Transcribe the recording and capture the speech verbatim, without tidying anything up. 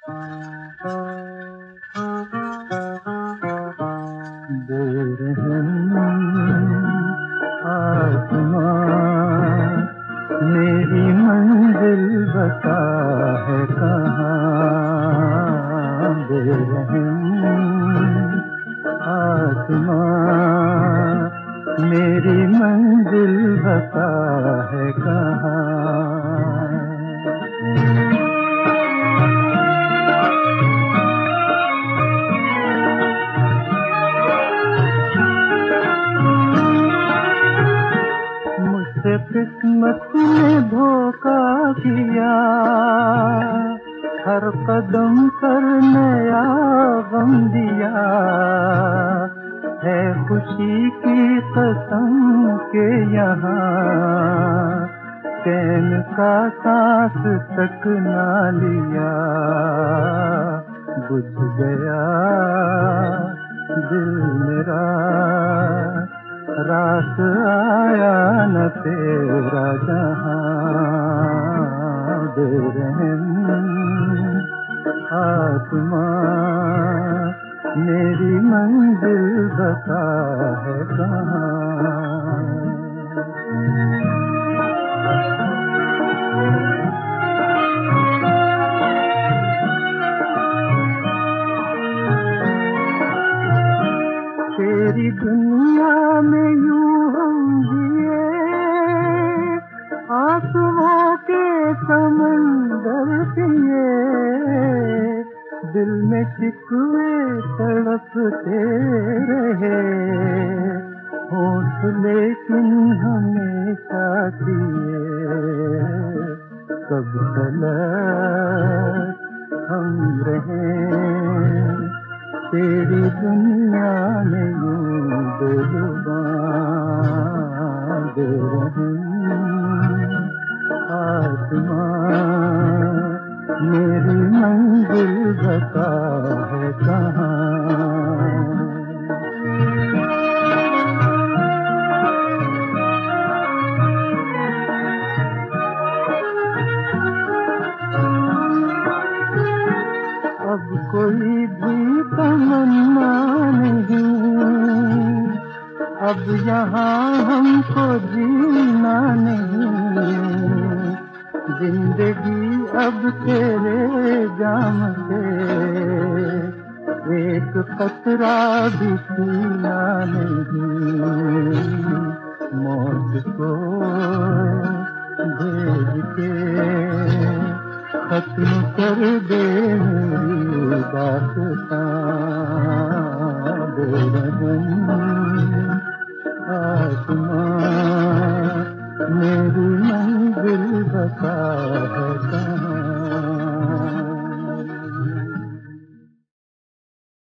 आसमां मेरी मंजिल बता है कहाँ, बेरहम आसमां मेरी मंजिल बता है कहाँ। मुझसे किस्मत ने धोखा किया, हर कदम पर नया गम दिया, है खुशी की कसम के यहाँ चैन का सांस तक ना लिया। बुझ गया दिल मेरा, रात आया न तेरा जहाँ, बेरहम आसमां मेरी मंजिल बता है कहाँ। तेरी दुनिया में यूं हम जिए, आंसुओं के समंदर पिए, दिल में शिकवे तड़पते रहे, होठ लेकिन हमेशा दिए, कब तलक हम रहे तेरी दुनिया में यूं बेजुबान, बेरहम आसमां मेरी मंजिल बता है कहाँ। अब कोई भी तमन्ना नहीं, अब यहाँ हमको जीना नहीं, जिंदगी अब तेरे जाम से एक कतरा भी पीना नहीं। मौत को भेज के खत्म कर दे मेरी दास्तां, बेरहम